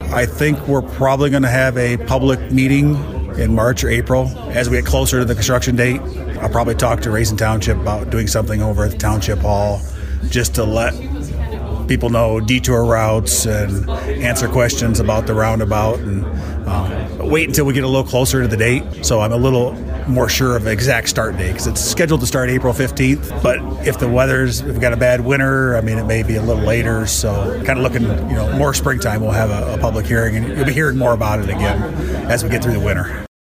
I think we're probably going to have a public meeting in March or April. As we get closer to the construction date, I'll probably talk to Raisin Township about doing something over at the Township Hall just to let people know detour routes and answer questions about the roundabout, and wait until we get a little closer to the date so I'm a little more sure of the exact start date, because it's scheduled to start April 15th. But if we've got a bad winter, it may be a little later. So kind of looking, more springtime, we'll have a public hearing, and you'll be hearing more about it again as we get through the winter.